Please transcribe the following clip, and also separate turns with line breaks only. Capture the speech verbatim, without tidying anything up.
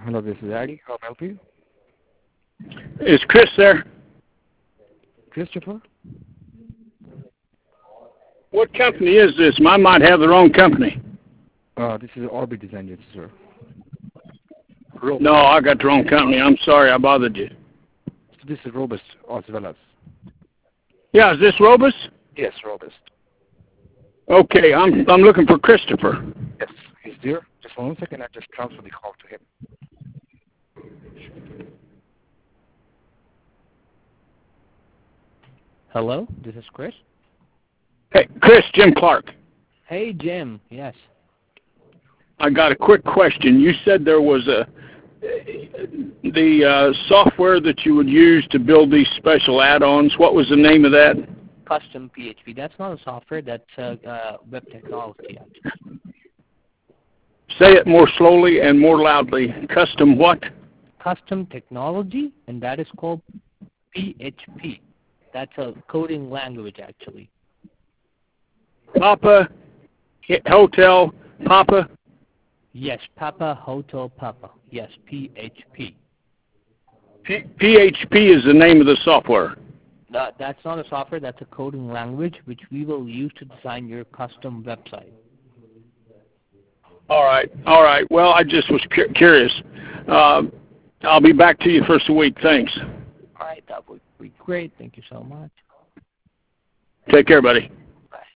Hello, this is Addy. How may I help you?
Is Chris there?
Christopher?
What company is this? I might have the wrong company.
Uh, this is Orbit Design, yes, sir.
No, I got the wrong company. I'm sorry I bothered you.
So this is Robust as well as.
Yeah, is this Robus?
Yes, Robust.
Okay, I'm I'm looking for Christopher.
Yes, he's there. Just one second, I just transfer the call to him.
Hello, this is Chris.
Hey, Chris, Jim Clark.
Hey, Jim. Yes.
I got a quick question. You said there was a the uh, software that you would use to build these special add-ons. What was the name of that?
Custom P H P. That's not a software. That's a uh, web technology. Actually.
Say it more slowly and more loudly. Custom what?
Custom technology, and that is called P H P. That's a coding language, actually.
Papa, Hotel, Papa?
Yes, Papa, Hotel, Papa. Yes, P H P.
P- PHP is the name of the software.
Uh, that's not a software. That's a coding language which we will use to design your custom website.
All right, all right. Well, I just was cu- curious. Uh, I'll be back to you first of the week. Thanks.
All right, that would be great. Thank you so much.
Take care, buddy.